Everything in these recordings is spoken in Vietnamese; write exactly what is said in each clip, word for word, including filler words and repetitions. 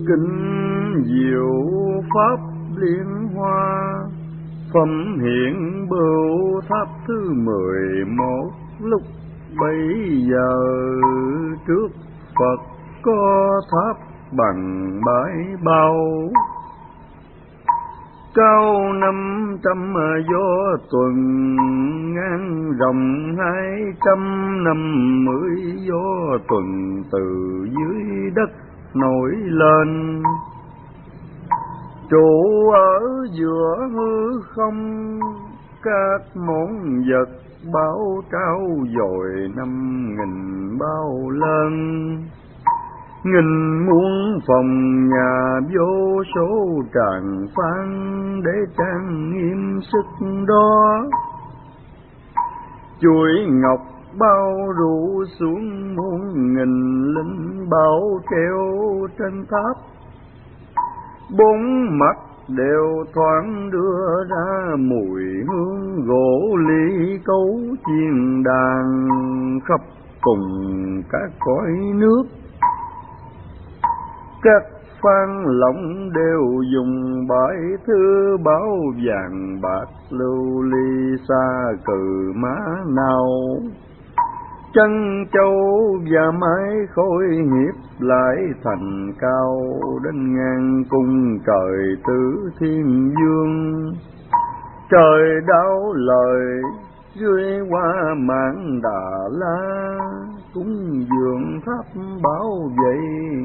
Kính diệu pháp liên hoa, phẩm hiện bửu tháp thứ mười một. Lúc bấy giờ trước Phật có tháp bằng bãi bao, cao năm trăm gió tuần, ngang rộng hai trăm năm mươi gió tuần, từ dưới đất nổi lên. Trụ ở giữa hư không, các món vật báo trao dồi năm nghìn bao lớn. Nghìn muôn phòng nhà vô số tràng phan, để trang nghiêm sức đó. Chuỗi ngọc bao rủ xuống muôn nghìn linh bảo treo trên tháp. Bốn mặt đều thoáng đưa ra mùi hương gỗ ly cấu chiên đàn, khắp cùng các cõi nước. Các phan lộng đều dùng bãi thư báo vàng bạc, lưu ly xa cừ má nào. Chân châu và mái khôi hiệp lại thành cao, đến ngang cung trời tứ thiên vương. Trời đáo lời dưới qua mạn Đà La, cúng dường tháp bảo vệ.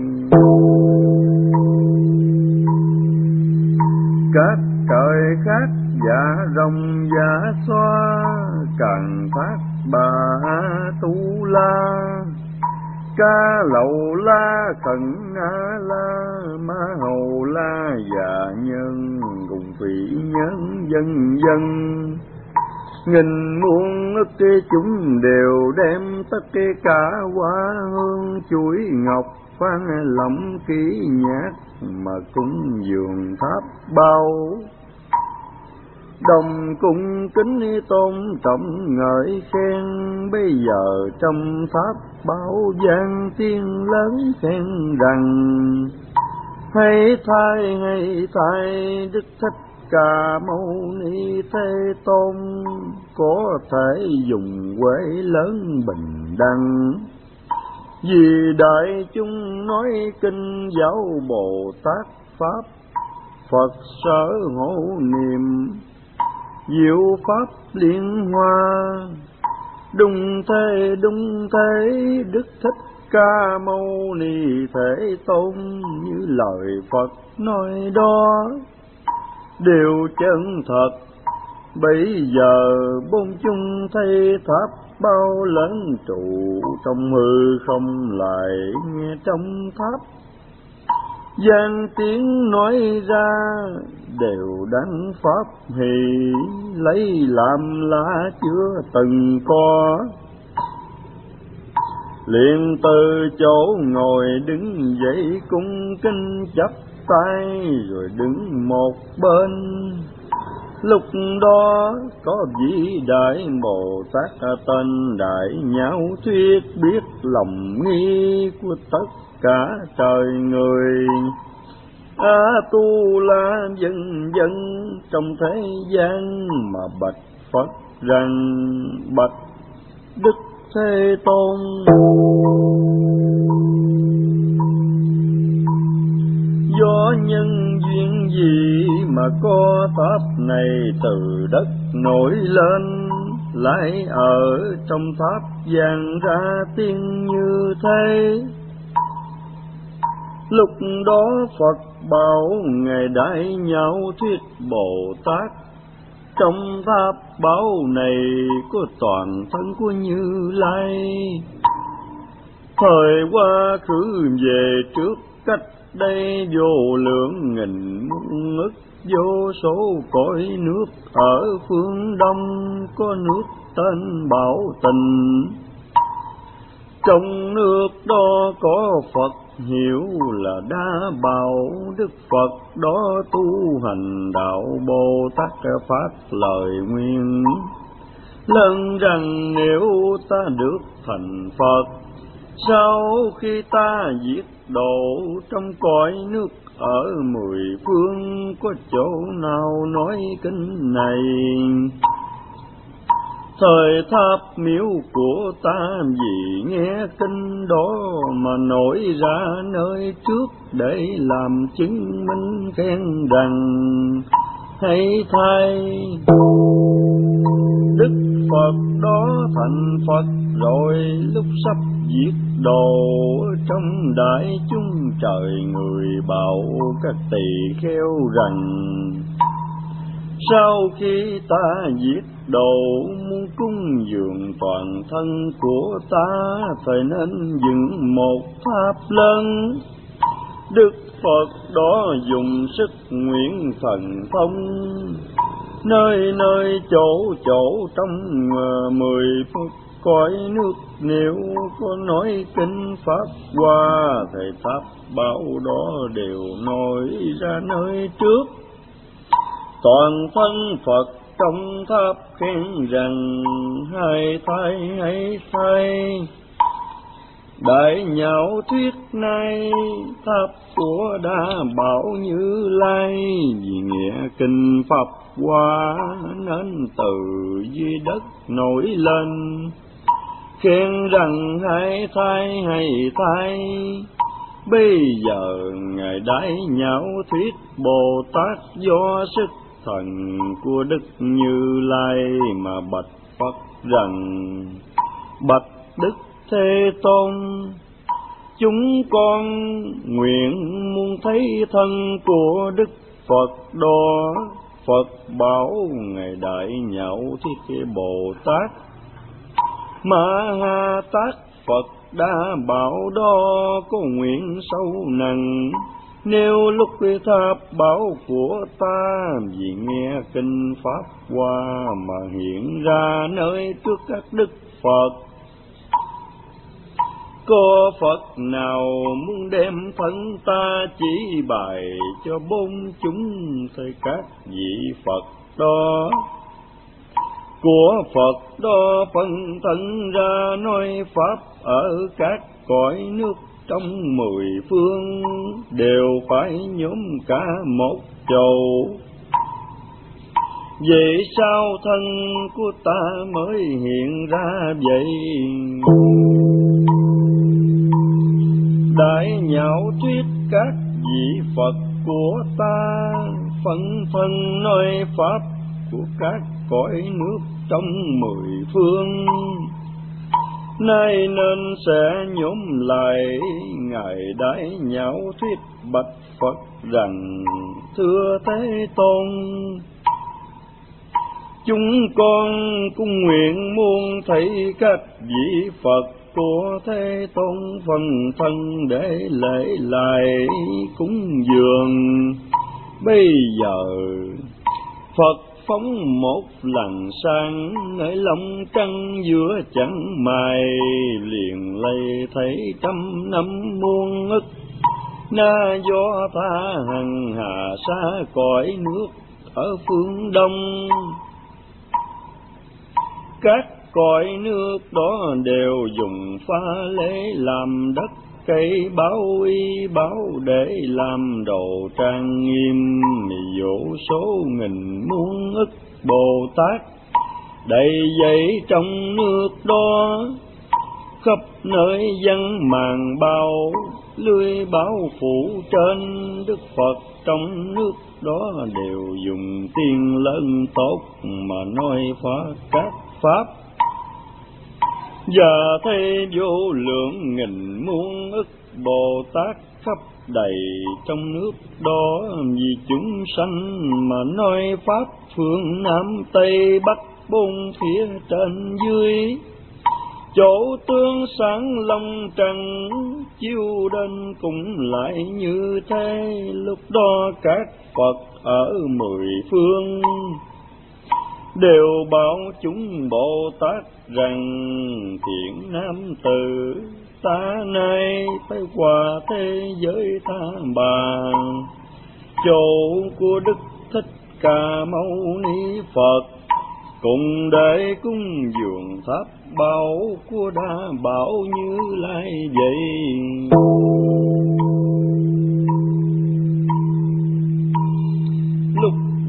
Các trời khác dạ rồng dạ xoa, càng thác bà tu la. Ca lầu la khẩn a la, ma hầu la dạ nhân, cùng vị nhân dân dân. Nghìn muôn ức cái chúng đều đem tất cả hoa hương chuỗi ngọc phan lộng kỹ nhạc, mà cúng dường tháp bao. Đồng cung kính tôn trọng ngợi khen, bây giờ trong tháp bảo vang tiếng lớn khen rằng. Hay thay hay thay Đức Thích Ca Mâu Ni Thế Tôn, có thể dùng quế lớn bình đẳng. Vì đại chúng nói kinh giáo Bồ Tát Pháp, Phật sở hộ niệm diệu pháp liên hoa. Đúng thế đúng thế Đức Thích Ca Mâu Ni Thế Tôn, như lời Phật nói đó đều chân thật. Bây giờ bốn chúng thấy tháp bao lớn trụ trong hư không, lại nghe trong tháp gian tiếng nói ra, đều đắng pháp hỷ, lấy làm lạ chưa từng có. Liền từ chỗ ngồi đứng dậy cung kính chắp tay, rồi đứng một bên. Lúc đó có vị đại Bồ Tát tên Đại Nhão Thuyết, biết lòng nghi của tất cả trời người. A Tu La dân dân trong thế gian, mà bạch Phật rằng: bạch Đức Thế Tôn, do nhân duyên gì mà có tháp này từ đất nổi lên, lại ở trong tháp vang ra tiếng như thế. Lúc đó Phật bảo ngài Đại Nhão Thuyết Bồ Tát: trong tháp bảo này có toàn thân của Như Lai. Thời quá khứ về trước, cách đây vô lượng nghìn muôn ức vô số cõi nước, ở phương Đông có nước tên Bảo Tình. Trong nước đó có Phật hiểu là Đa Bảo, Đức Phật đó tu hành đạo Bồ Tát phát lời nguyện: lần rằng nếu ta được thành Phật, sau khi ta diệt độ trong cõi nước ở mười phương, có chỗ nào nói kinh này. Thời tháp miếu của ta vì nghe kinh đó mà nổi ra nơi trước, để làm chứng minh khen rằng hãy thay Đức Phật đó thành Phật rồi, lúc sắp diệt độ trong đại chúng trời người bảo các tỳ kheo rằng sau khi ta giết độ muốn cúng dường toàn thân của ta, phải nên dựng một tháp lớn. Đức Phật đó dùng sức nguyện thần thông, nơi nơi chỗ chỗ trong mười phút cõi nước, nếu có nói kinh pháp qua, thầy tháp bảo đó đều nói ra nơi trước. Toàn thân Phật trong tháp khen rằng hai thay hay thay. Đại nhạo thuyết nay tháp của Đa Bảo Như Lai, vì nghĩa kinh pháp qua nên từ dưới đất nổi lên, khen rằng hai thay hay thay. Bây giờ ngài Đại nhạo thuyết Bồ Tát do sức thần của Đức Như Lai mà bạch Phật rằng bạch Đức Thế Tôn, chúng con nguyện muốn thấy thân của Đức Phật đó. Phật bảo ngài Đại nhạo thuyết Bồ Tát Ma Ha Tát Phật Đa Bảo đó có nguyện sâu nặng, nếu lúc tháp bảo của ta vì nghe kinh pháp qua mà hiện ra nơi trước các đức Phật. Có Phật nào muốn đem thân ta chỉ bày cho bốn chúng thầy các vị Phật đó. Của Phật đó phân thân ra nói pháp ở các cõi nước trong mười phương, đều phải nhóm cả một chầu. Vậy sao thân của ta mới hiện ra vậy? Đại nhạo thuyết các vị Phật của ta, phân phân nói pháp của các cõi nước trong mười phương. Nay nên sẽ nhóm lại ngài Đại nhạo thuyết bạch Phật rằng thưa Thế Tôn, chúng con cũng nguyện muốn thấy các vị Phật của Thế Tôn phần thân để lễ lại cúng dường. Bây giờ Phật phóng một lần sang nơi lòng trăng giữa chẳng mày, liền lây thấy trăm năm muôn ức. Na do ta hằng hà xa cõi nước ở phương đông, các cõi nước đó đều dùng pha lễ làm đất cây báo y báo để làm đồ trang nghiêm. Vô số nghìn muôn ức Bồ Tát đầy dẫy trong nước đó, khắp nơi dân màn bao lưới báo phủ trên. Đức Phật trong nước đó đều dùng tiếng lớn tốt mà nói phá các pháp. Giờ thấy vô lượng nghìn muôn ức Bồ Tát khắp đầy trong nước đó, vì chúng sanh mà nói pháp phương Nam Tây Bắc bốn phía trên dưới. Chỗ tương sáng long trăng chiếu đến cũng lại như thế, lúc đó các Phật ở mười phương đều bảo chúng Bồ Tát rằng thiện nam tử ta nay phải qua thế giới tha bà, chỗ của Đức Thích Ca Mâu Ni Phật, cùng để cúng dường tháp bảo của Đa Bảo Như Lai vậy.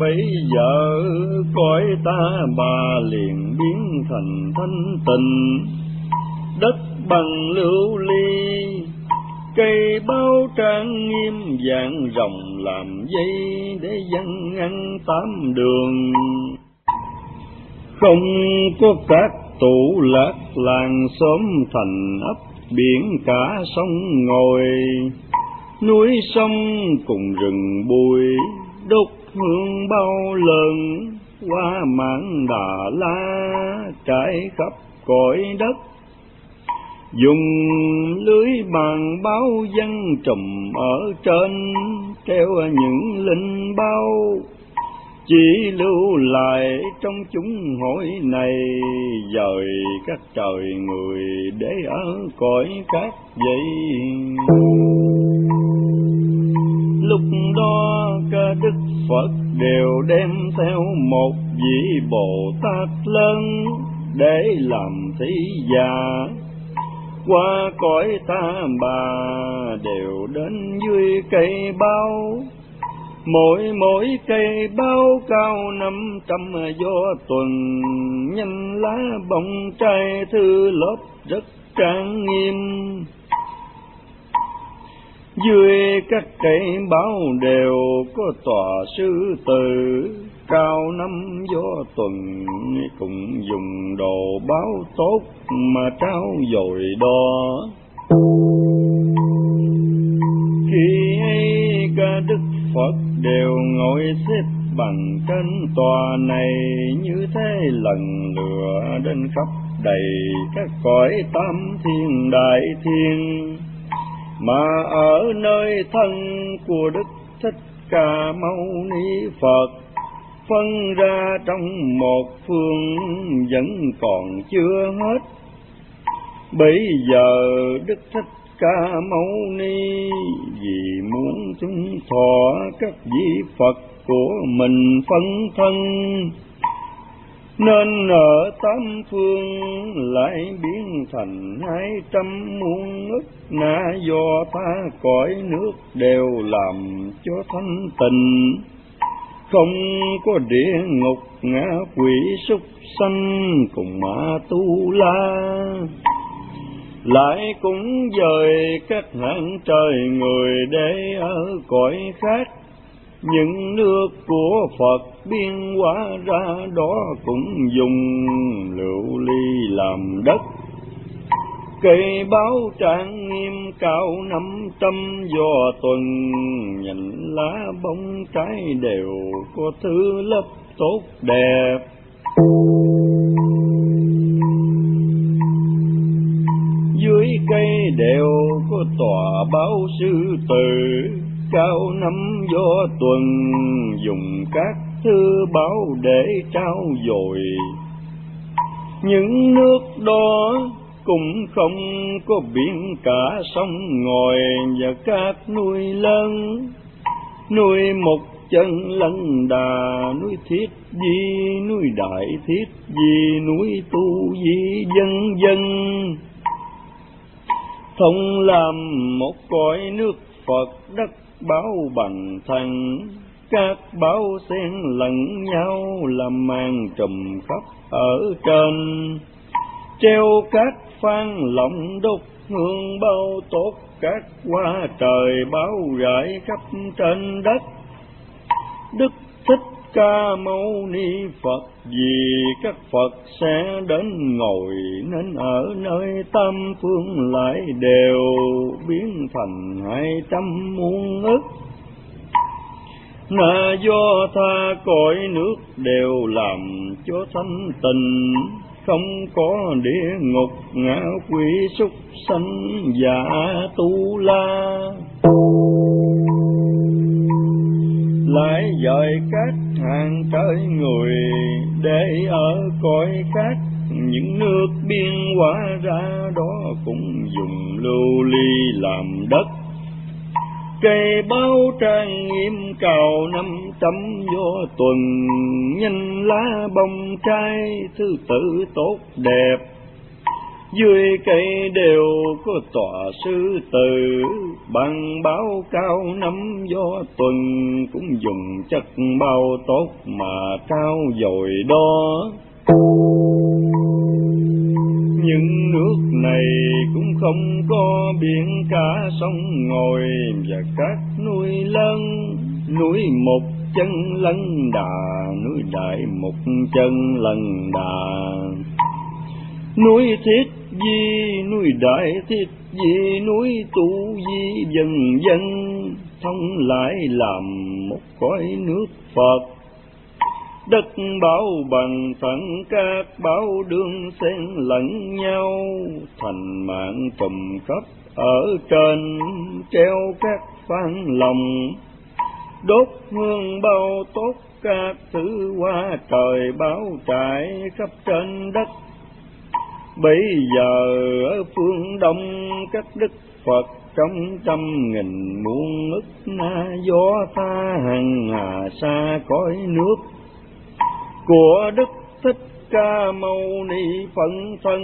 bấy giờ cõi ta bà liền biến thành thanh tịnh, đất bằng lưu ly, cây bao trang nghiêm vạn rồng làm dây để dân ăn tám đường. Không có các tủ lạc làng xóm thành ấp biển cả sông ngồi, núi sông cùng rừng bụi, đốt hương bao lần qua mảng Đà La trải khắp cõi đất. Dùng lưới bàn báo dân trùm ở trên, treo những linh bao chỉ lưu lại trong chúng hội này, dời các trời người để ở cõi khác vậy. Lúc đó cả Đức Phật đều đem theo một vị Bồ Tát lớn để làm thí giả, qua cõi ta bà đều đến dưới cây bao. Mỗi mỗi cây bao cao năm trăm do tuần, nhanh lá bông trai thư lớp rất trang nghiêm. Dưới các cây báo đều có tòa sư tử, cao năm do tuần cũng dùng đồ báo tốt mà trao dồi đó. Khi ấy cả Đức Phật đều ngồi xếp bằng trên tòa này, như thế lần lượt đến khắp đầy các cõi tam thiên đại thiên. Mà ở nơi thân của Đức Thích Ca Mâu Ni Phật, phân ra trong một phương vẫn còn chưa hết. Bây giờ Đức Thích Ca Mâu Ni vì muốn chứng thọ các vị Phật của mình phân thân, nên ở tám phương lại biến thành hai trăm muôn ức na do tha cõi nước đều làm cho thanh tịnh. Không có địa ngục ngạ quỷ súc sanh cùng Ma Tu La, lại cũng dời các hạng trời người để ở cõi khác. Những nước của Phật biên hóa ra đó cũng dùng lưu ly làm đất. Cây báo trang nghiêm cao năm trăm do tuần, nhìn lá bông trái đều có thứ lớp tốt đẹp. Dưới cây đều có tòa báo sư tử, cao năm do tuần dùng các thư báo để trao dồi. Những nước đó cũng không có biển cả sông ngòi và các núi lớn, núi Một Chân Lân Đà, núi Thiết Di, núi Đại Thiết Di, núi Tu Di, vân vân. Thông làm một cõi nước Phật đất báo bằng thành, các báo xen lẫn nhau làm màn trùm khắp ở trên. Treo các phan lộng đốt hương bao tốt, các hoa trời báo rải khắp trên đất. Đức Thích Ca Mâu Ni Phật vì các Phật sẽ đến ngồi, nên ở nơi tam phương lại đều biến thành hai trăm muôn ức na do tha cõi nước đều làm cho thanh tịnh. Không có địa ngục ngạ quỷ súc sanh và Tu La, lại dời các hàng trời người để ở cõi khác. Những nước biên hóa ra đó cũng dùng lưu ly làm đất. Cây báo trang nghiêm cao năm trăm do tuần, nhanh lá bông trái thứ tự tốt đẹp. Dưới cây đều có tọa sư tử, bằng báo cao năm gió tuần, cũng dùng chất bao tốt mà cao dồi đó. Nhưng nước này cũng không có biển cả sông ngòi, và các núi lớn, núi một chân lân đà, núi đại một chân lân đà. Núi Thiết Di, núi Đại Thiết Di, núi Tu Di, dần dần thông lại làm một cõi nước Phật. Đất bảo bằng phận các bảo đương xen lẫn nhau, thành mạng trùm khắp ở trên, treo các phan lòng. Đốt hương bao tốt các thứ hoa trời báo trải khắp trên đất. Bây giờ ở phương Đông các đức Phật trong trăm nghìn muôn ức na gió tha hằng hà xa cõi nước của Đức Thích Ca Mâu Ni phân thân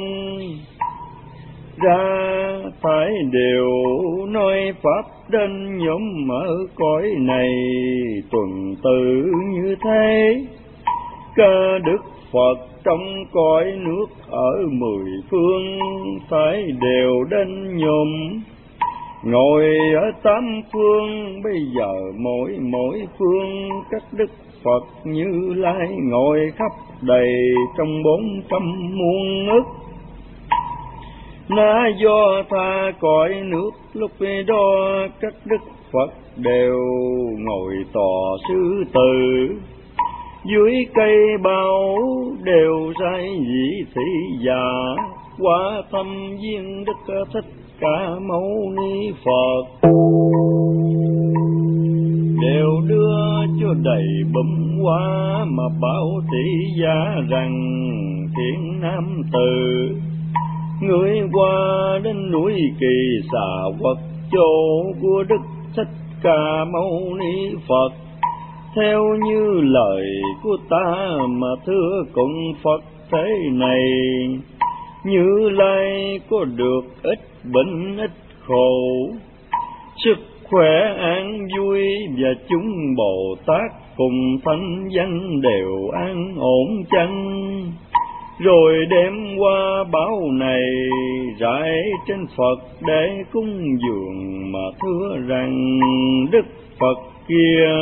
ra, phải đều nói pháp đến nhóm ở cõi này tuần tự như thế. Ca Đức Phật trong cõi nước ở mười phương phải đều đến nhôm, ngồi ở tám phương. Bây giờ mỗi mỗi phương các đức Phật Như Lai ngồi khắp đầy trong bốn trăm muôn ức na do tha cõi nước. Lúc đó các đức Phật đều ngồi tòa sư tử, dưới cây bao đều sai vị thị già, qua thăm viên Đức Thích Ca Mâu Ni Phật. Đều đưa cho đầy bùm hoa mà bảo tỷ giá rằng, thiện nam tử người qua đến núi Kỳ Xà Quật, chỗ của Đức Thích Ca Mâu Ni Phật. Theo như lời của ta mà thưa cùng Phật thế này, Như Lai có được ít bệnh ít khổ, sức khỏe an vui, và chúng Bồ Tát cùng thánh danh đều an ổn chăng. Rồi đem qua báo này rải trên Phật để cúng dường, mà thưa rằng Đức Phật kia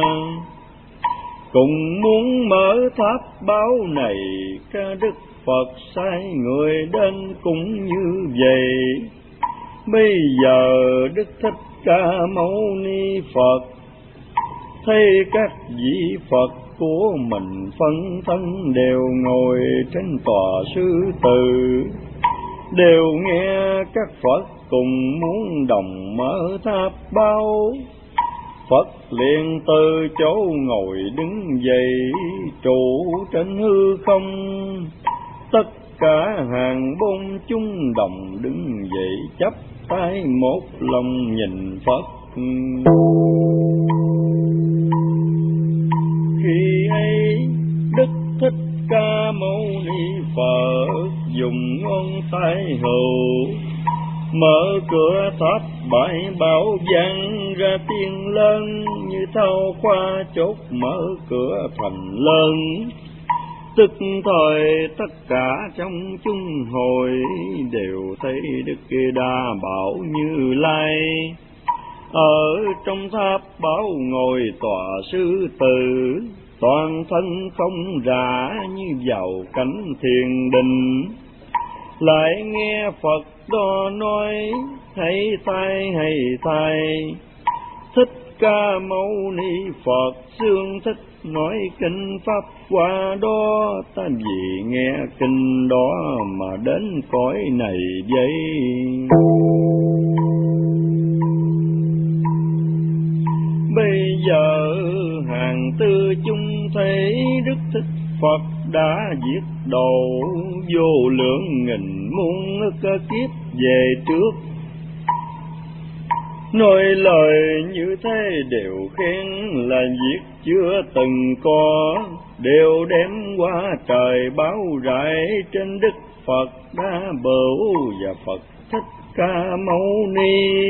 cùng muốn mở tháp báo này. Ca Đức Phật sai người đến cũng như vậy. Bây giờ Đức Thích Ca Mâu Ni Phật thấy các vị Phật của mình phân thân đều ngồi trên tòa sư tử, đều nghe các Phật cùng muốn đồng mở tháp báo. Phật liền từ chỗ ngồi đứng dậy, trụ trên hư không. Tất cả hàng bốn chúng đồng đứng dậy, chắp tay một lòng nhìn Phật. Khi ấy Đức Thích Ca Mâu Ni Phật dùng ngón tay hữu mở cửa tháp bãi bảo vang ra tiếng lớn, như thao khoa chốt mở cửa thành lớn. Tức thời tất cả trong chúng hội đều thấy Đức Đa Bảo Như Lai ở trong tháp bảo ngồi tòa sư tử, toàn thân không rã như vào cảnh thiền định. Lại nghe Phật đó nói, hay thay hay thay, Thích Ca Mâu Ni Phật xương thích nói kinh pháp qua đó, ta vì nghe kinh đó mà đến cõi này vậy. Bây giờ hàng tư chúng thấy Đức Thích Phật đã diệt độ vô lượng nghìn muôn ức kiếp về trước. Nói lời như thế đều khen là việc chưa từng có, đều đem qua trời báo rải trên Đức Phật Đa Bửu và Phật Thích Ca Mâu Ni.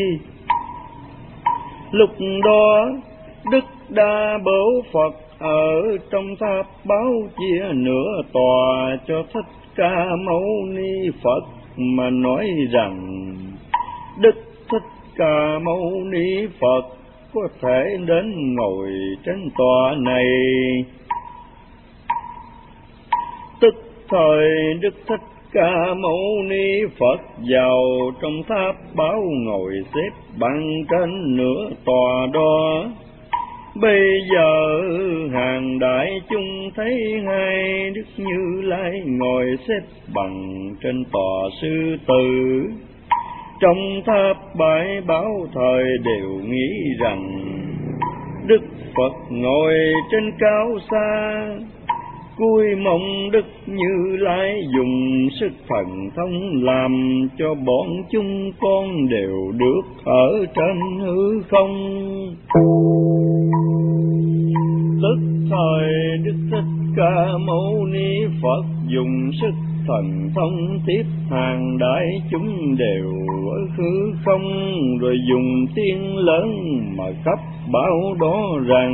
Lúc đó Đức Đa Bửu Phật ở trong tháp báo chia nửa tòa cho Thích Ca Mâu Ni Phật mà nói rằng: Đức Thích Ca Mâu Ni Phật có thể đến ngồi trên tòa này. Tức thời Đức Thích Ca Mâu Ni Phật vào trong tháp báo ngồi xếp bằng trên nửa tòa đó. Bây giờ hàng đại chúng thấy hai Đức Như Lai ngồi xếp bằng trên tòa sư tử. Trong tháp bãi báo thời đều nghĩ rằng Đức Phật ngồi trên cao xa, cúi mong Đức Như Lai dùng sức thần thông làm cho bọn chúng con đều được ở trên hư không. Tức thời Đức Thích Ca Mâu Ni Phật dùng sức thần thông tiếp hàng đại chúng đều ở hư không, rồi dùng tiếng lớn mà khắp báo đó rằng: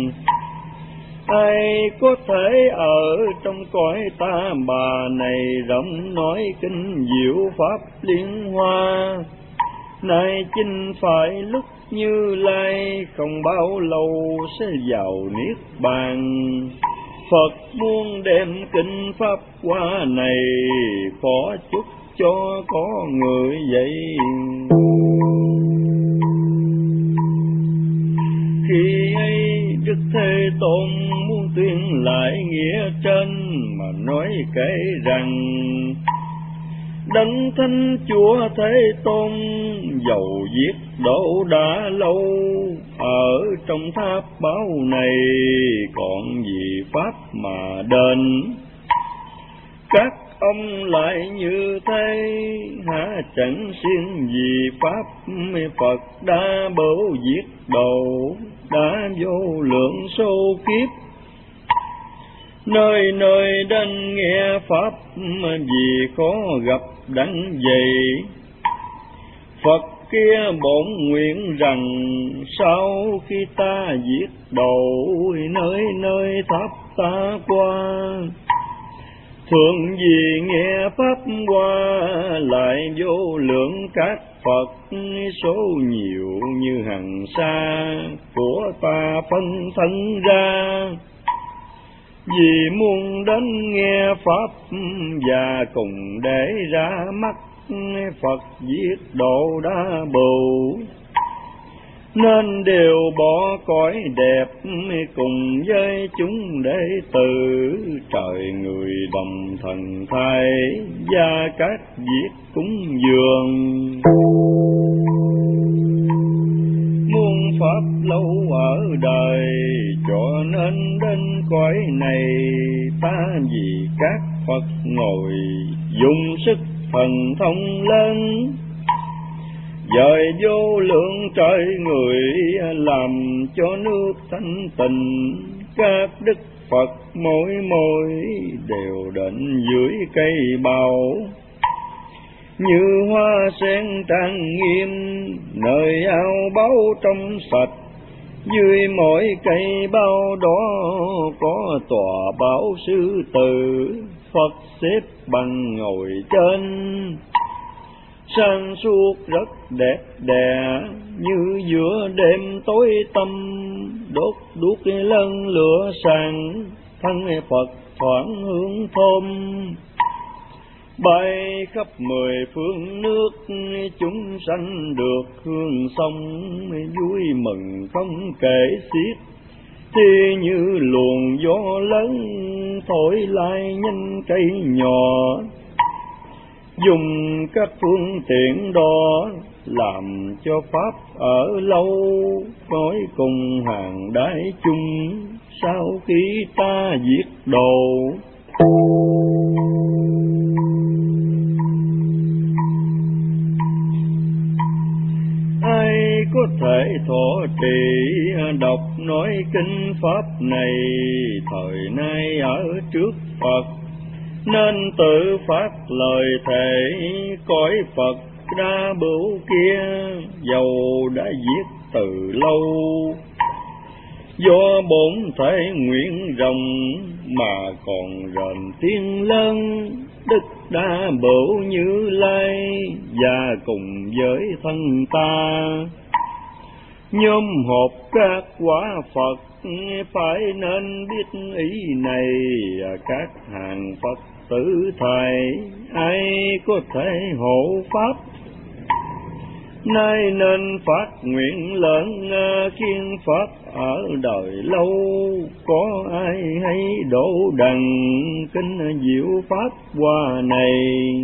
Ai có thể ở trong cõi ta bà này rộng nói kinh diệu pháp liên hoa. Nay chính phải lúc Như Lai không bao lâu sẽ vào niết bàn. Phật muốn đem kinh pháp hoa này phó chúc cho có người vậy. Khi ấy Đức Thế Tôn muốn tuyên lại nghĩa trên mà nói kể rằng: Đấng Thánh Chúa Thế Tôn dầu giết độ đã lâu, ở trong tháp báo này còn gì pháp mà đền. Các ông lại như thế, há chẳng xuyên vì pháp Phật Đa Bửu giết độ đã vô lượng số kiếp. Nơi nơi đến nghe pháp vì khó gặp đắng vậy. Phật kia bổn nguyện rằng sau khi ta giết độ, nơi nơi tháp ta qua. Thường vì nghe pháp qua lại vô lượng các Phật, số nhiều như hằng sa của ta phân thân ra. Vì muốn đến nghe pháp và cùng để ra mắt Phật giết độ Đa Bửu, nên đều bỏ cõi đẹp cùng với chúng đệ tử. Trời người đồng thần thai và các việc cúng dường. Muôn pháp lâu ở đời cho nên đến cõi này, ta vì các Phật ngồi dùng sức thần thông lớn. Dời vô lượng trời người làm cho nước thanh tịnh. Các đức Phật mỗi mỗi đều định dưới cây bào, như hoa sen trang nghiêm nơi ao báu trong sạch. Dưới mỗi cây bao đó có tòa bảo sư tử, Phật xếp bằng ngồi trên. Sáng suốt rất đẹp đẽ như giữa đêm tối tăm, đốt đuốc lân lửa sáng, thân Phật thoảng hương thơm. Bay khắp mười phương nước, chúng sanh được hương sông, vui mừng không kể xiết. Thì như luồng gió lớn thổi lại nhanh cây nhỏ, dùng các phương tiện đó làm cho pháp ở lâu. Nói cùng hàng đại chúng sau khi ta giết độ. Ai có thể thọ trì đọc nói kinh pháp này, thời nay ở trước Phật nên tự phát lời thề cõi Phật đa bửu kia, dầu đã giết từ lâu. Do bổn thể nguyện rộng mà còn rền tiếng lớn, đức đa bửu Như Lai và cùng với thân ta. Nhóm họp các quả Phật phải nên biết ý này, các hàng Phật tử thầy ai có thể hộ pháp. Nay nên phát nguyện lớn khiến Pháp ở đời lâu, có ai hay đổ đằng kinh diệu Pháp hoa này.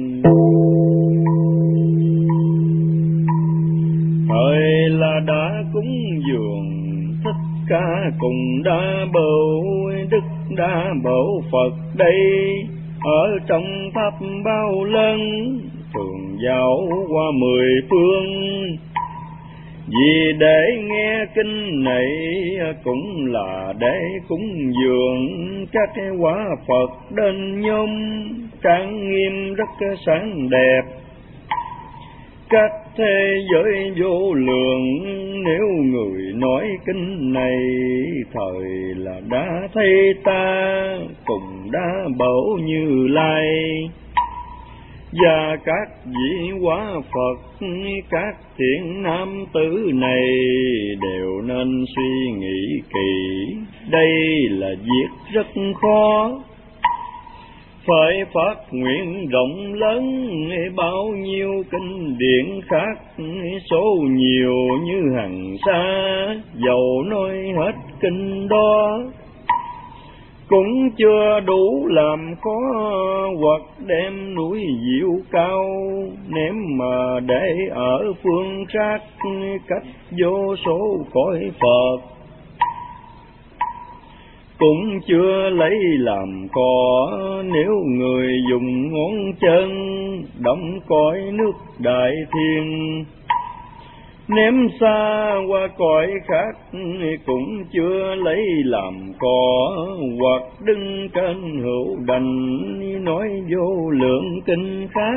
Thời là đã cúng dường Thích Ca cùng đa bửu, đức đa bửu Phật đây ở trong tháp bao lớn, thường dạo qua mười phương. Vì để nghe kinh này cũng là để cúng dường các quả Phật đến nhóm, trang nghiêm rất sáng đẹp. Các thế giới vô lượng nếu người nói kinh này, thời là đã thấy ta cùng đa bửu Như Lai. Và các vị quả Phật, các thiện nam tử này đều nên suy nghĩ kỳ, đây là việc rất khó. Phải phát nguyện rộng lớn bao nhiêu kinh điển khác, số nhiều như hằng sa, dầu nói hết kinh đó cũng chưa đủ làm khó, hoặc đem núi diệu cao ném mà để ở phương khác, cách vô số cõi Phật cũng chưa lấy làm khó. Nếu người dùng ngón chân đóng cõi nước đại thiên, ném xa qua cõi khác cũng chưa lấy làm khó, hoặc đứng trên hữu đành nói vô lượng kinh khác.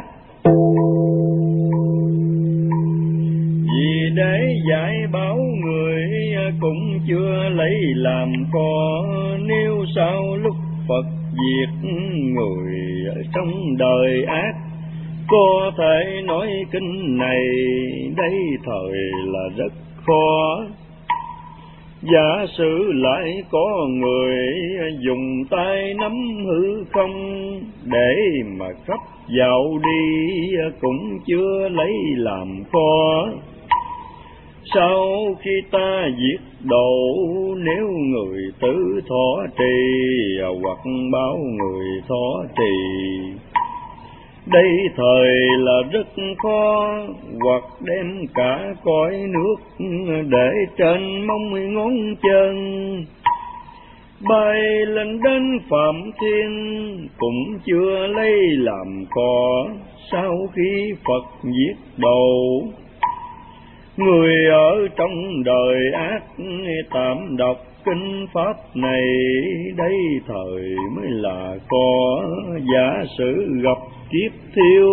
Vì để dạy bảo người cũng chưa lấy làm khó, nếu sau lúc Phật diệt người ở trong đời ác có thể nói kinh này, đây thời là rất khó. Giả sử lại có người dùng tay nắm hư không để mà khắp dạo đi, cũng chưa lấy làm khó. Sau khi ta giết độ, nếu người tử thọ trì hoặc báo người thọ trì, đây thời là rất khó. Hoặc đem cả cõi nước để trên mông ngón chân, bay lên đến Phạm Thiên cũng chưa lấy làm khó. Sau khi Phật giết đầu, người ở trong đời ác tạm đọc kinh pháp này, đây thời mới là có. Giả sử gặp kiếp thiêu,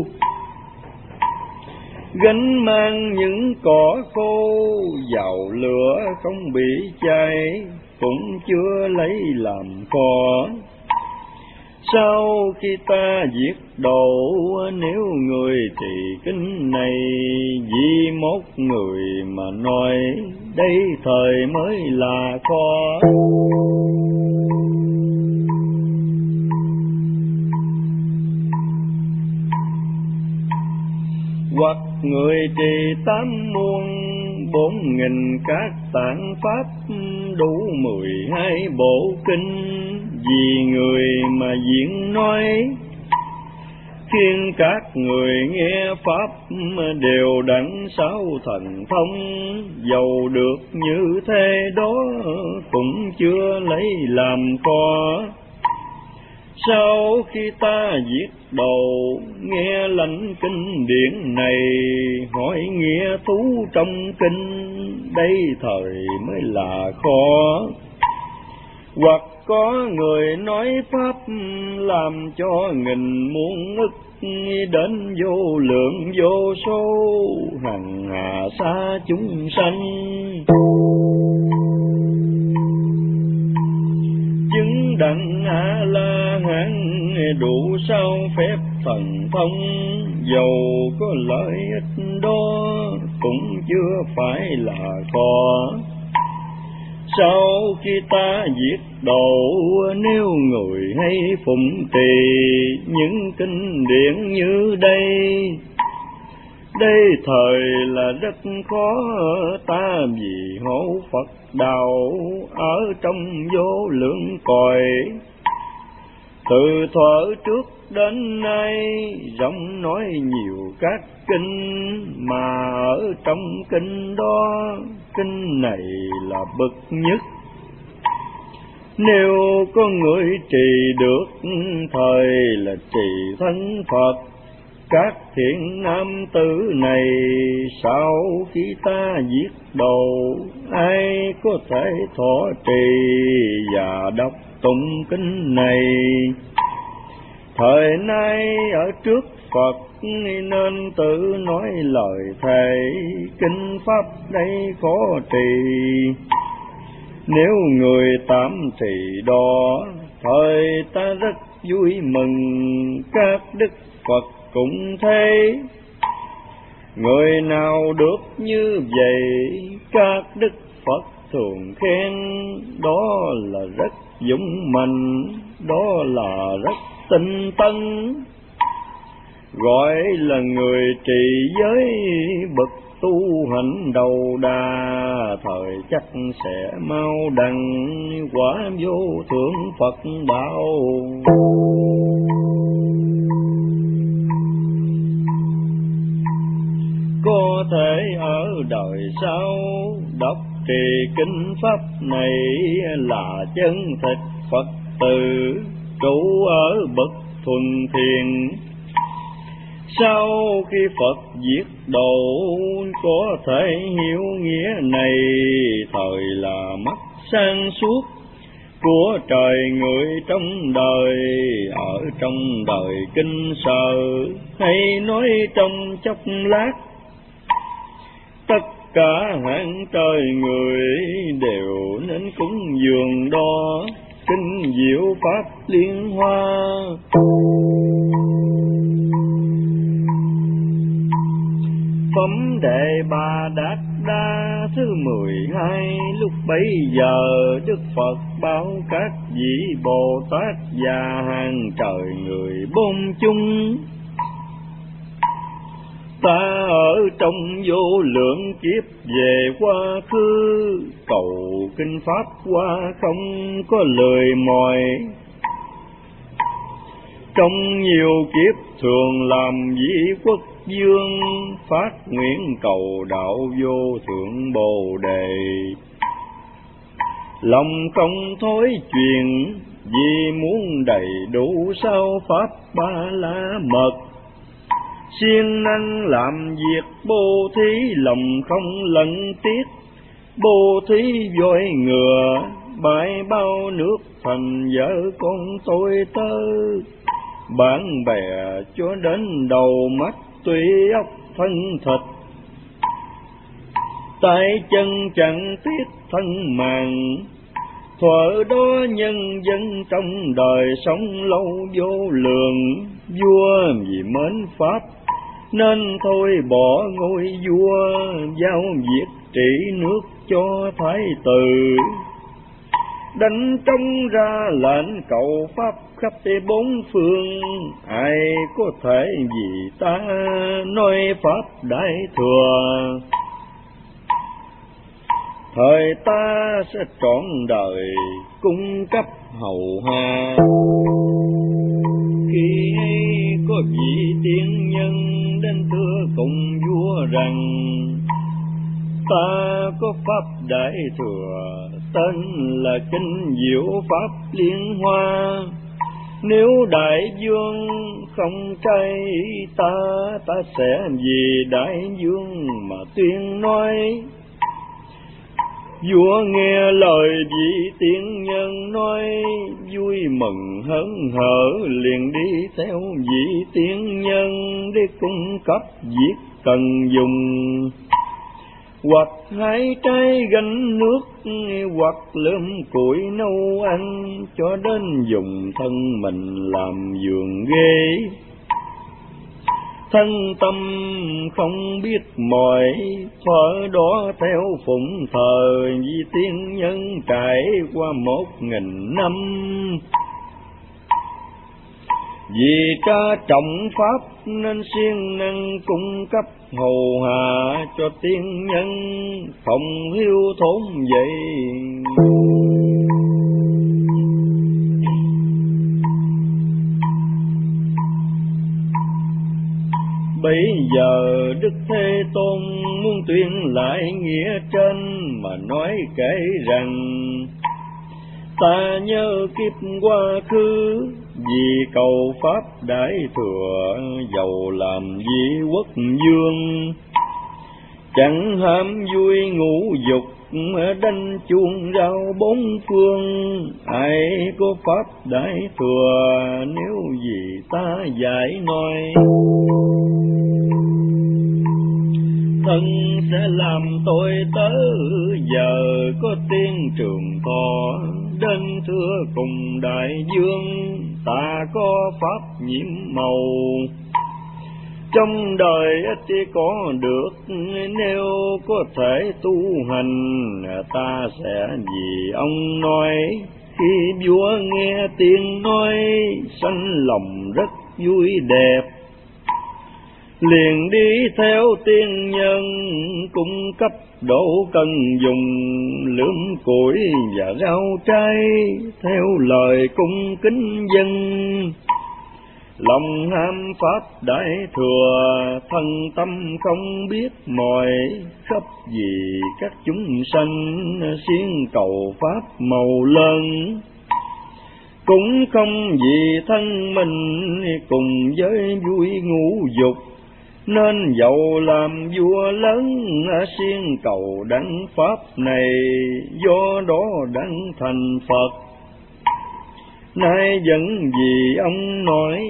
gánh mang những cỏ khô vào lửa không bị cháy, cũng chưa lấy làm khó. Sau khi ta giết độ, nếu người trì kinh này vì một người mà nói, đây thời mới là khó. Hoặc người trì tám muôn bốn nghìn các tạng pháp, đủ mười hai bộ kinh, vì người mà diễn nói, khiến các người nghe pháp đều đẳng sáu thần thông. Dầu được như thế đó cũng chưa lấy làm khó. Sau khi ta giết đầu, nghe lãnh kinh điển này, hỏi nghĩa thú trong kinh, đây thời mới là khó. Hoặc có người nói pháp làm cho nghìn muôn ức đến vô lượng vô số hằng hà xa chúng sanh. Chứng đặng A La Hán đủ sao phép thần thông, dầu có lợi ích đó cũng chưa phải là khó. Sau khi ta diệt độ, nếu người hay phụng trì những kinh điển như đây, đây thời là rất khó. Ta vì hộ Phật đạo ở trong vô lượng cõi, từ thuở trước đến nay rộng nói nhiều các kinh, mà ở trong kinh đó kinh này là bậc nhất. Nếu có người trì được thời là trì thân Phật, các thiện nam tử này sau khi ta giết độ, ai có thể thọ trì và đọc tụng kinh này. Thời nay ở trước Phật nên tự nói lời thề, kinh pháp đây khó trì. Nếu người tạm trì đó, thời ta rất vui mừng, các đức Phật cũng thế. Người nào được như vậy, các đức Phật thường khen, đó là rất dũng mạnh, đó là rất tinh tấn. Gọi là người trì giới bậc tu hành đầu đà, thời chắc sẽ mau đặng quả vô thượng Phật đạo. Có thể ở đời sau đọc trì kinh pháp này, là chân thật Phật tử trụ ở bậc thuần thiền. Sau khi Phật diệt độ, có thể hiểu nghĩa này, thời là mắt sáng suốt của trời người trong đời. Ở trong đời kinh sợ hay nói trong chốc lát, tất cả hạng trời người đều nên cúng dường đó kinh diệu pháp liên hoa. Phẩm Đệ Bà Đạt Đa thứ mười hai. Lúc bấy giờ Đức Phật bảo các vị Bồ Tát và hàng trời người bốn chung, ta ở trong vô lượng kiếp về quá khứ, cầu kinh pháp qua không có lời mỏi. Trong nhiều kiếp thường làm vị quốc vương, phát nguyện cầu đạo vô thượng Bồ Đề. Lòng không thối chuyện, vì muốn đầy đủ sao pháp ba la mật. Siêng năng làm việc bố thí, lòng không lẫn tiếc, bố thí voi ngựa, bãi bao nước thành vợ con tôi tớ. Bạn bè cho đến đầu mắt tùy óc thân thịt, tay chân chẳng tiếc thân màng. Thuở đó nhân dân trong đời sống lâu vô lượng, vua vì mến pháp nên thôi bỏ ngôi vua, giao việc trị nước cho thái tử. Đánh trống ra lệnh cầu pháp khắp bốn phương, ai có thể vì ta nói pháp đại thừa. Thời ta sẽ trọn đời cung cấp hầu hạ, khi có vị tiên nhân đến thưa cùng vua rằng, ta có pháp đại thừa tên là kinh diệu pháp liên hoa. Nếu đại vương không trai ta, ta sẽ vì đại vương mà tuyên nói. Vua nghe lời vị tiên nhân nói, vui mừng hớn hở liền đi theo vị tiên nhân để cung cấp việc cần dùng. Hoặc hái trái gánh nước, hoặc lượm củi nấu ăn, cho đến dùng thân mình làm giường ghế. Thân tâm không biết mỏi, thuở đó theo phụng thờ vì tiên nhân trải qua một nghìn năm. Vì cha trọng pháp nên siêng năng cung cấp hầu hạ cho tiên nhân, không hiếu thốn vậy. Bây giờ Đức Thế Tôn muốn tuyên lại nghĩa trên mà nói kể rằng, ta nhớ kiếp quá khứ vì cầu pháp đại thừa, giàu làm vị quốc vương. Chẳng ham vui ngũ dục, đánh chuông rao bốn phương. Ai có pháp đại thừa, nếu gì ta giải nói. Thân sẽ làm tôi tớ, giờ có tiên trường thọ đến thưa cùng đại dương. Ta có pháp nhiễm màu, trong đời chỉ có được nếu có thể tu hành. Ta sẽ vì ông nói, khi vua nghe tiếng nói, sanh lòng rất vui đẹp. Liền đi theo tiên nhân cung cấp độ cần dùng, lượm củi và rau trái theo lời cung kính dân. Lòng ham pháp đại thừa, thân tâm không biết mỏi, khắp vì các chúng sanh siêng cầu pháp màu lớn. Cũng không vì thân mình cùng với vui ngũ dục, nên dẫu làm vua lớn siêng cầu đấng pháp này, do đó đấng thành Phật. Nay vẫn vì ông nói,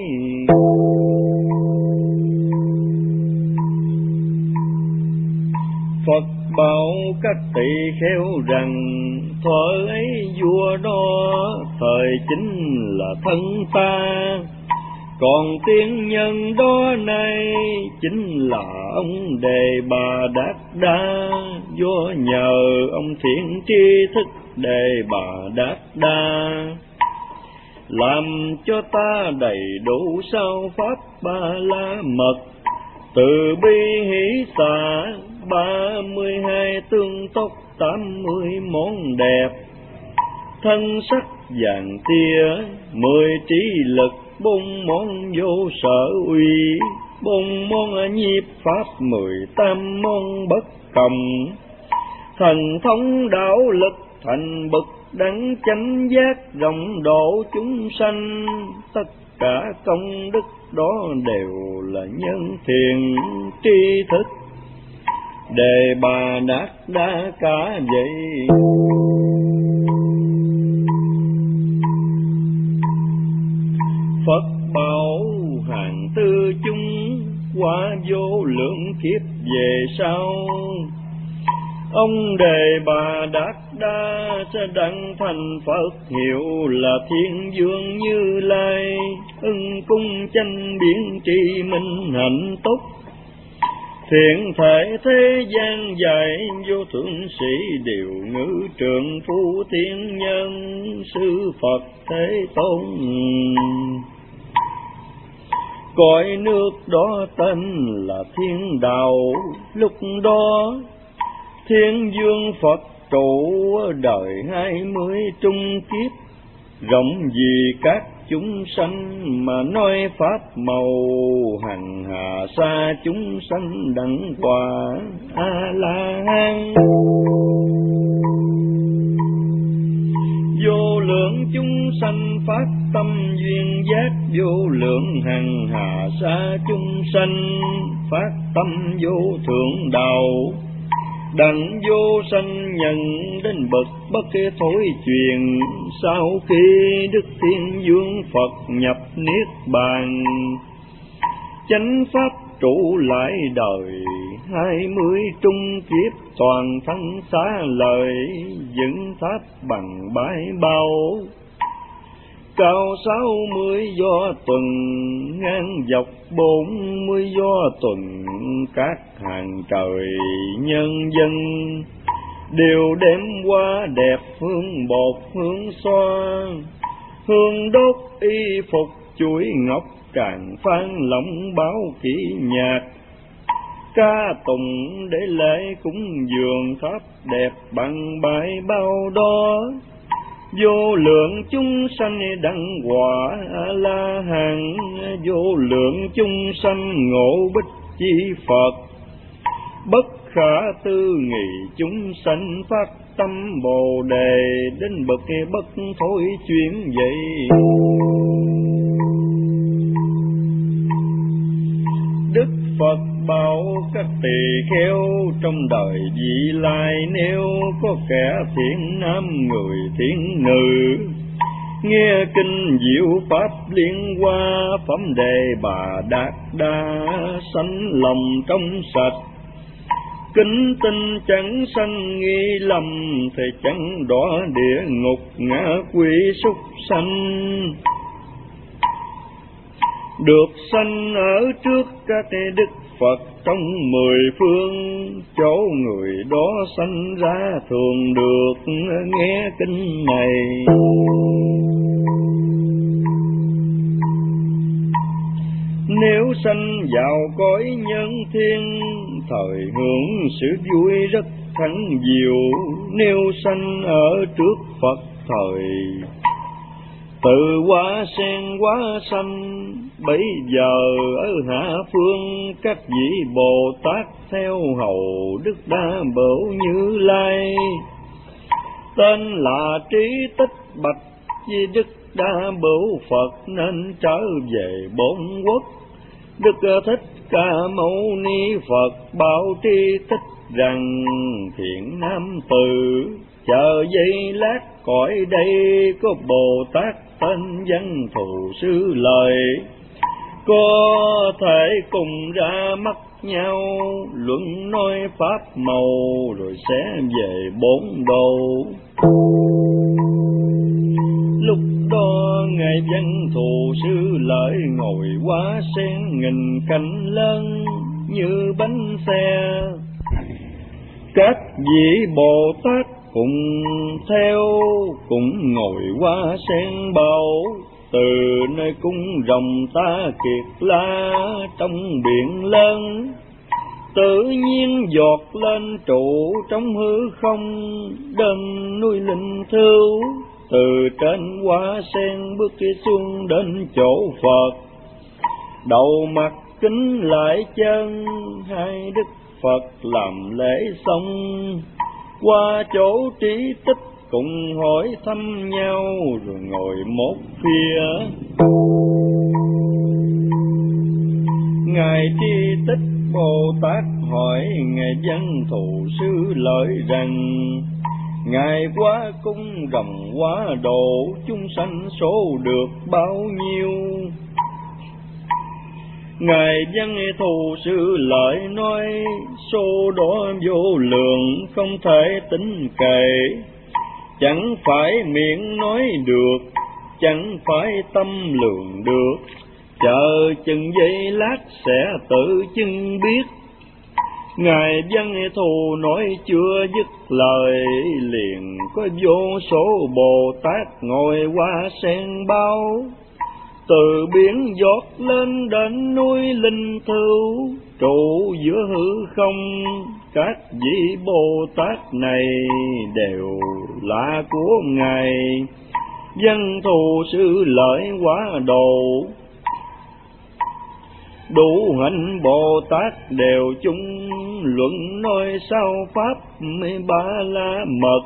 Phật bảo các tỳ kheo rằng, thuở ấy vua đó thời chính là thân ta. Còn tiên nhân đó nay chính là ông Đề Bà Đạt Đa, do nhờ ông thiện tri thức Đề Bà Đạt Đa, làm cho ta đầy đủ sao pháp ba la mật. Từ bi hỷ xả ba mươi hai tương tốc tám mươi món đẹp. Thân sắc vàng tia mười trí lực, bốn món vô sở uy, bốn món nhiếp pháp, mười tám món bất cộng. Thần thông đạo lực thành bậc đẳng chánh giác, rộng độ chúng sanh. Tất cả công đức đó đều là nhân thiện tri thức Đề Bà Đạt Đa cả vậy. Phật bảo hàng tư chúng qua vô lượng kiếp về sau, ông Đề Bà Đạt Đa sẽ đặng thành Phật, hiệu là Thiên Vương Như Lai. Ưng cung tranh biển tri minh hạnh túc, thiện thể thế gian dạy, vô thượng sĩ điều ngữ trượng phu thiên nhân, sư Phật Thế Tôn. Cõi nước đó tên là Thiên Đạo, lúc đó Thiên Vương Phật trụ đời hai mươi trung kiếp, rộng vì các chúng sanh mà nói pháp màu, hằng hà xa chúng sanh đặng quả A La Hán. Vô lượng chúng sanh phát tâm duyên giác, vô lượng hằng hà xa chúng sanh phát tâm vô thượng đạo. đặng vô sanh nhận đến bậc bất thối truyền. Sau khi Đức Thiên Vương Phật nhập niết bàn, chánh pháp trụ lại đời, hai mươi trung kiếp toàn thân xá lợi, dựng tháp bằng bãi bao. Cao sáu mươi do tuần, ngang dọc bốn mươi do tuần, các hàng trời nhân dân đều đem qua đẹp hương bột hương xoa, hương đốt y phục chuỗi ngọc tràng phan lộng báo kỹ nhạc, ca tùng để lễ cúng dường tháp đẹp bằng bãi bao đó. Vô lượng chúng sanh đặng quả La Hán, vô lượng chúng sanh ngộ bích chi Phật, bất khả tư nghị chúng sanh phát tâm Bồ Đề, đến bậc bất thối chuyển vậy. Đức Phật bảo các tỳ kheo trong đời vị lai, nếu có kẻ thiện nam người thiện nữ, nghe kinh diệu pháp liên hoa, phẩm đề bà đạt đa, sanh lòng trong sạch, kính tinh chẳng sanh nghi lầm, thì chẳng đọa địa ngục ngã quỷ súc sanh. Được sanh ở trước các đức Phật trong mười phương, chỗ người đó sanh ra thường được nghe kinh này. Nếu sanh vào cõi nhân thiên, thời hưởng sự vui rất thắng diệu. Nếu sanh ở trước Phật thời, tự hóa sen hóa sanh, bấy giờ ở hạ phương các vị Bồ Tát theo hầu Đức Đa Bảo Như Lai. Tên là Trí Tích bạch với Đức Đa Bảo Phật, nên trở về bốn quốc. Đức Thích Ca Mâu Ni Phật bảo Trí Tích rằng: thiện nam tử, chờ giây lát cõi đây có Bồ Tát tên Văn Thù Sư Lợi, có thể cùng ra mắt nhau luận nói pháp màu, rồi sẽ về bốn độ. Lúc đó ngài Văn Thù Sư Lợi ngồi hóa sen nghìn cánh lớn như bánh xe, các vị Bồ Tát cùng theo cũng ngồi hóa sen bao. Từ nơi cung rồng ta kiệt la trong biển lớn, tự nhiên giọt lên trụ trong hư không, đến núi Linh Thưu. Từ trên hoa sen bước xuống đến chỗ Phật, đầu mặt kính lại chân, hai Đức Phật làm lễ xong. Qua chỗ Trí Tích cùng hỏi thăm nhau, rồi ngồi một phía. Ngài Trí Tích Bồ Tát hỏi ngài Văn Thù Sư Lợi rằng: ngài quá cung rồng quá độ, chúng sanh số được bao nhiêu? Ngài Văn Thù Sư Lợi nói: số đó vô lượng, không thể tính kể. Chẳng phải miệng nói được, chẳng phải tâm lượng được, chờ chừng giây lát sẽ tự chừng biết. Ngài Văn Thù nói chưa dứt lời, liền có vô số Bồ Tát ngồi hoa sen bao. Từ biển giọt lên đến núi Linh Thưu, trụ giữa hư không. Các vị Bồ Tát này đều là của ngài Văn Thù Sư Lợi hóa độ. Đủ hạnh Bồ Tát đều chung luận nói sao pháp ba la mật.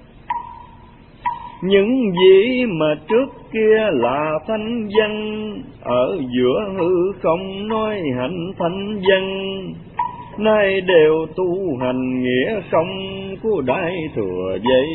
Những vị mà trước kia là thanh văn, ở giữa hư không nói hạnh thanh văn. nay đều tu hành nghĩa công của Đại Thừa vậy.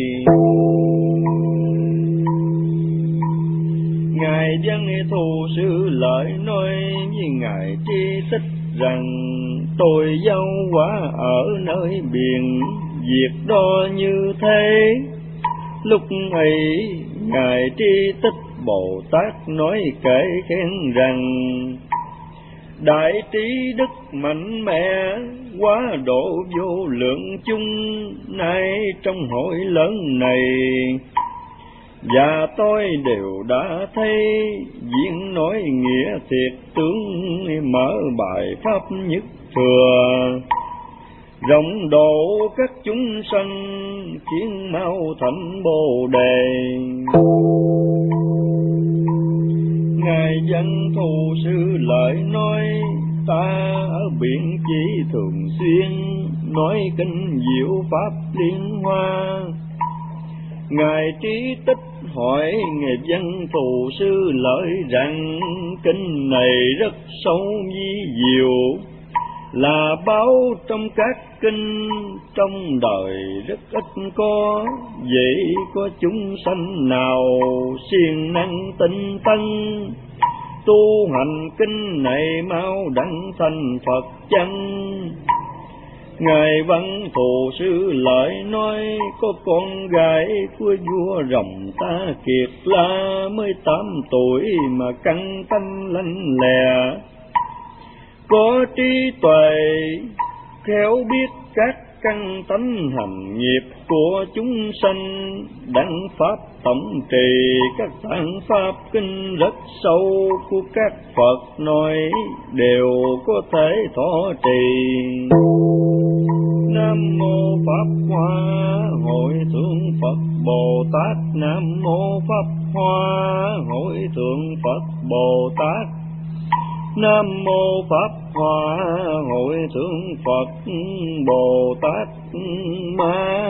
Ngài Văn Thù Sư Lợi nói với Ngài Tri Tích rằng tôi giao quả ở nơi biển, việc đó như thế. Lúc ấy Ngài Tri Tích Bồ Tát nói kể khen rằng đại trí đức mạnh mẽ, quá độ vô lượng chung, nay trong hội lớn này và tôi đều đã thấy diễn nói nghĩa thiệt tướng, mở bài pháp nhất thừa rộng độ các chúng sanh, khiến mau thành Bồ Đề. Ngài Văn Thù Sư Lợi nói ta ở biển chỉ thường xuyên nói kinh diệu pháp liên hoa. Ngài Trí Tích hỏi Ngài Văn Thù Sư Lợi rằng kinh này rất sâu vi diệu, là báo trong các kinh trong đời rất ít có, vậy có chúng sanh nào siêng năng tinh tấn tu hành kinh này mau đặng thành Phật chân. Ngài Văn Thù Sư Lợi nói có con gái của vua Rồng Ta Kiệt La mới tám tuổi mà căn tánh lanh lẹ, có trí tuệ khéo biết các căn tánh hành nghiệp của chúng sanh, đặng pháp tổng trì các tạng pháp kinh rất sâu của các Phật nói đều có thể thọ trì. Nam mô Pháp Hoa Hội Thượng Phật Bồ Tát. Nam mô Pháp Hoa Hội Thượng Phật Bồ Tát. Nam mô Pháp Hoa Hội Thượng Phật Bồ Tát Ma